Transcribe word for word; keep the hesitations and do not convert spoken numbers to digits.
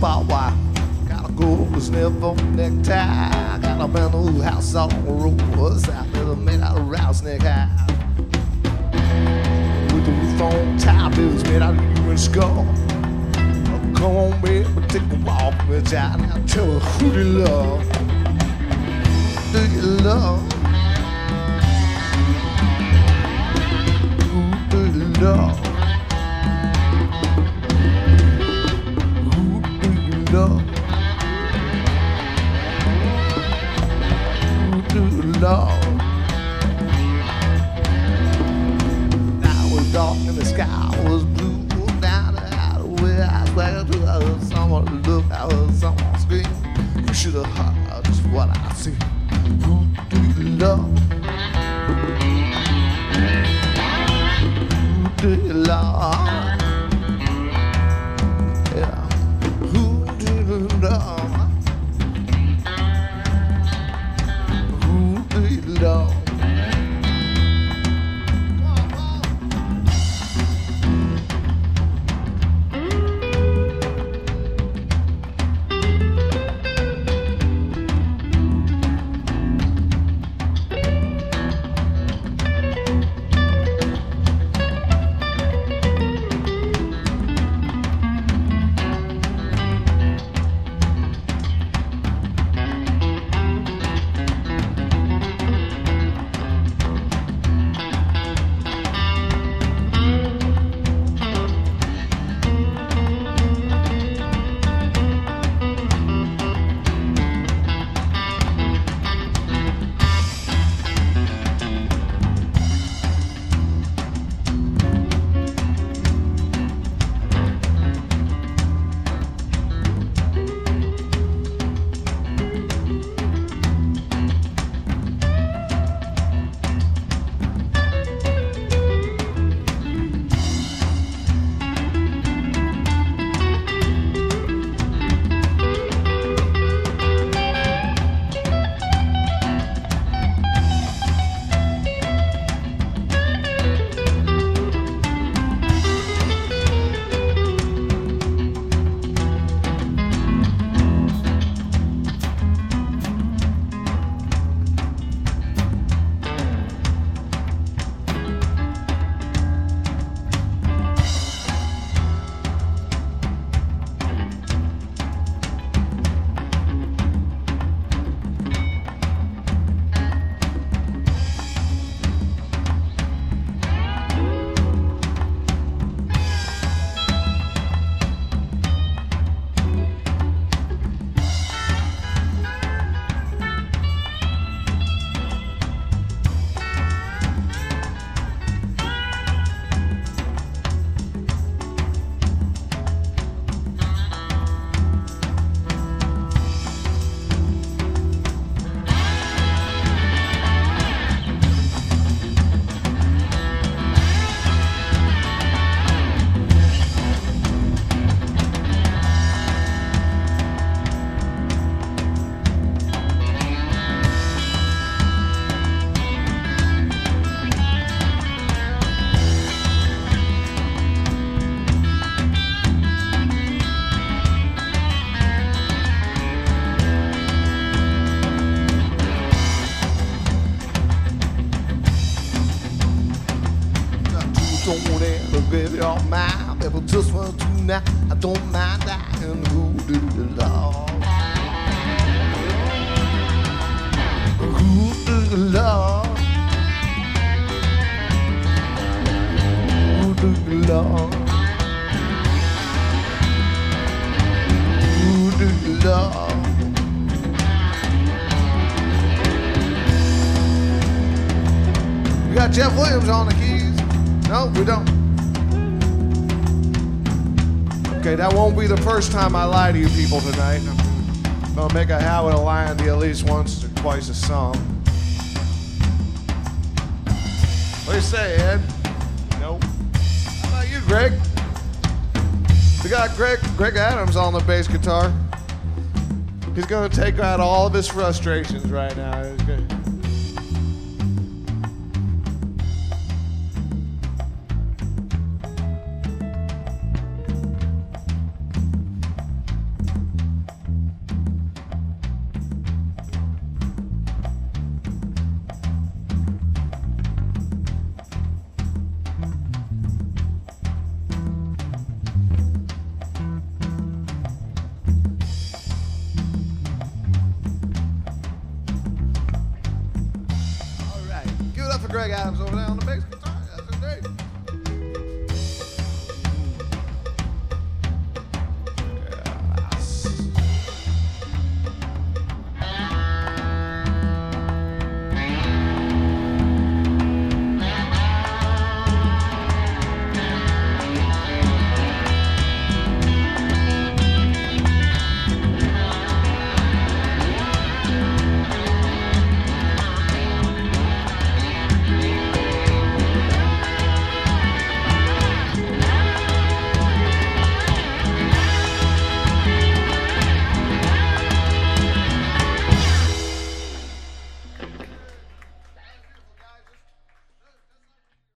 barbed wire. Gotta go to sniff on necktie. Got a brand new house on the road. South little made out of rattlesnake hide. With the roof on top, it was made out of human skull. Come on, baby, take a walk with John. Now tell me who do you love? Do you love? Who do you love? Who do you love? Who do you love? Now it was dark and the sky was blue. Down the where I swagger to I heard someone look, I heard someone scream. You should have heard just what I see. Who do you love? Who do you love? Yeah. Who do you love? Who do you love? Don't ever give your mind, baby, just for tonight. I don't mind dying. Who do you love? Who do you love? Who do you love? Who do you love? We got Jeff Williams on the keys. No, we don't. Okay, that won't be the first time I lie to you people tonight. I'm gonna make a habit of lying to you at least once or twice a song. What do you say, Ed? Nope. How about you, Greg? We got Greg, Greg Adams on the bass guitar. He's gonna take out all of his frustrations right now. He's gonna... Greg Adams over there on the bass guitar. That's his name.